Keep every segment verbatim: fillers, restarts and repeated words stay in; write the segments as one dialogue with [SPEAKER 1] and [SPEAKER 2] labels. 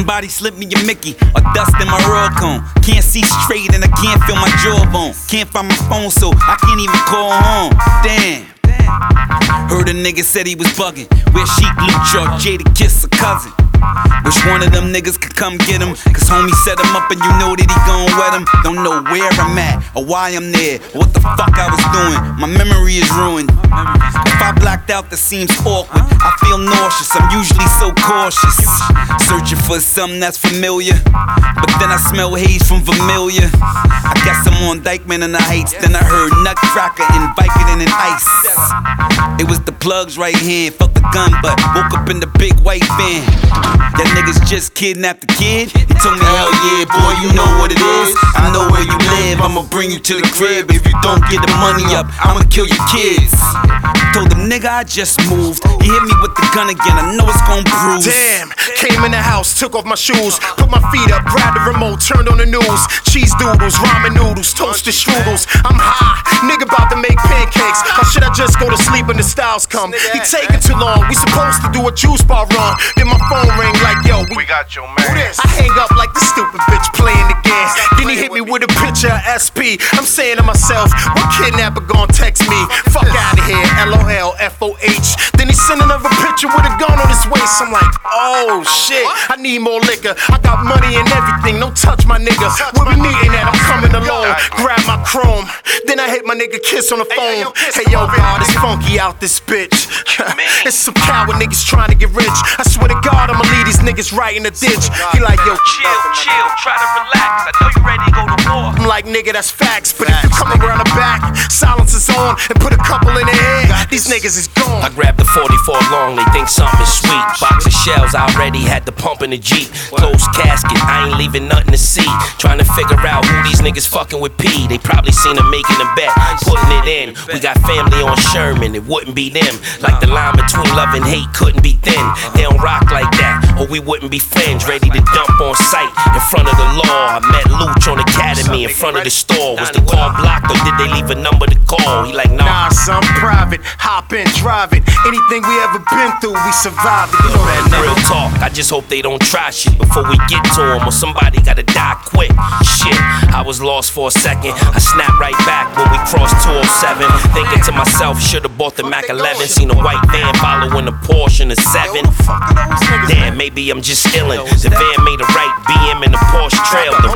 [SPEAKER 1] somebody slip me a Mickey or dust in my roll cone. Can't see straight and I can't feel my jawbone. Can't find my phone so I can't even call home. Damn. Heard a nigga said he was bugging. Where Sheik, Luch, or Jada Kiss a cousin. Which one of them niggas could come get him? Cause homie set him up and you know that he gon' wet him. Don't know where I'm at or why I'm there or what the fuck I was doing. My memory is ruined. If I blacked out, that seems awkward. I feel nauseous, I'm usually so cautious. Searching for something that's familiar, but then I smell haze from Vermilion. I guess I'm on Dykeman and the Heights. Then I heard Nutcracker and Vicodin and Ice. It was the plugs right here, felt the gun but woke up in the big white van. That niggas just kidnapped the kid. He told me, hell yeah, boy, you know what it is. I know where you live, I'ma bring you to the crib. If you don't get the money up, I'ma kill your kids. Told him, nigga, I just moved. He hit me with the gun again, I know it's gon' bruise.
[SPEAKER 2] Damn, came in the house, took off my shoes, put my feet up, grabbed the remote, turned on the news. Cheese doodles, ramen noodles, toasted strudels. I'm high, nigga about to make pancakes. Or should I just go to sleep when the styles come? He taking too long, we supposed to do a juice bar run. Then my phone ring like, yo, we,
[SPEAKER 3] we got your man.
[SPEAKER 2] I hang up like the stupid bitch playing again. Then he hit me with a picture of S P. I'm saying to myself, what kidnapper gon' text me? Fuck out of here, L O L F O H. Then he sent another picture with a gun on his waist. I'm like, oh shit, I need more liquor. I got money and everything, don't touch my nigga. Where we meeting at? I'm coming alone. Grab my chrome. Then I hit my nigga Kiss on the phone. Hey yo, God, it's funky out this bitch. It's some coward niggas trying to get rich. I swear to God, I'ma leave these niggas right in the ditch. He like, yo,
[SPEAKER 4] chill, chill, try to relax. I know you ready to go to war.
[SPEAKER 2] I'm like, nigga, that's facts. But if you come around the back, silence is on, and put a couple in the head, these niggas is gone.
[SPEAKER 5] I grabbed the forty-four long, they think something sweet. Box of shells, I already had the pump in the Jeep. Closed casket, I ain't leaving nothing to see. Trying to figure out who these niggas fucking with P. They probably seen him making a bet, putting it in. We got family on Sherman, it wouldn't be them. Like the line between love and hate couldn't be thin. They don't rock like that, or we wouldn't be friends. Ready to dump on sight in front of the law. I met Luch on Academy in front of the store. Was the call blocked or did they leave a number to call? He like, nah.
[SPEAKER 2] Nah, son, private. Hop in, drive it. Anything we ever been through, we survived it. You know that,
[SPEAKER 5] real talk, I just hope they don't try shit before we get to them, or somebody gotta die quick. Shit, I was lost for a second. I snapped right back when we crossed two oh seven. Thinking to myself, should've bought the Mac eleven. Seen a white van following a Porsche in the seven. Damn, maybe I'm just illin'. The van made a right, B M and the Porsche trailed them.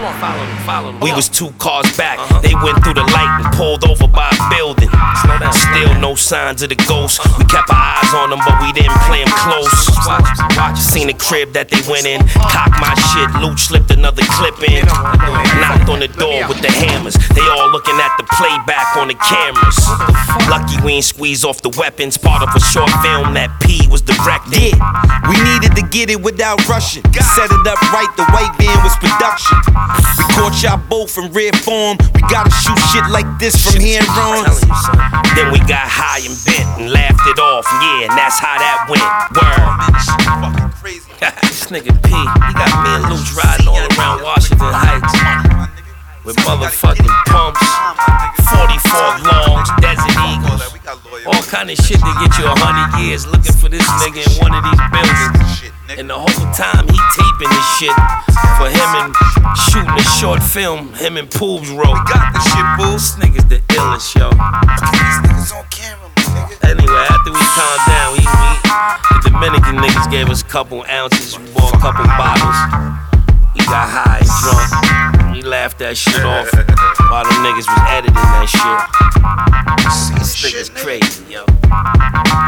[SPEAKER 5] We was two cars back, they went through the light and pulled over by a building. Still no signs of the ghost. We kept our eyes on them, but we didn't play them close. Seen the crib that they went in, cocked my shit, Luch slipped another clip in. Knocked on the door with the hammers, they all looking at the playback on the cameras. Lucky we ain't squeeze off the weapons, part of a short film that P was directing.
[SPEAKER 1] Yeah, we needed to get it without rushing. Set it up right, the white van was production. We caught y'all both in rare form. We gotta shoot shit like this from here on.
[SPEAKER 5] Then we got high and bent and laughed it off. Yeah, and that's how that went. Word. This nigga P, he got me and Luch riding all around Washington Heights with motherfucking pumps, forty-four longs, Desert Eagles, all kind of shit to get you a hundred years looking for this nigga in one of these buildings. And the whole time he taping this shit for him and shooting a short film, him and Poobs wrote.
[SPEAKER 3] We got this shit, boo.
[SPEAKER 5] This nigga's the illest, yo.
[SPEAKER 3] These niggas on camera, nigga.
[SPEAKER 5] Anyway, after we calmed down, we, we the Dominican niggas gave us a couple ounces, we bought a couple bottles. We got high and drunk. We laughed that shit off while them niggas was editing that shit. This nigga's crazy, yo.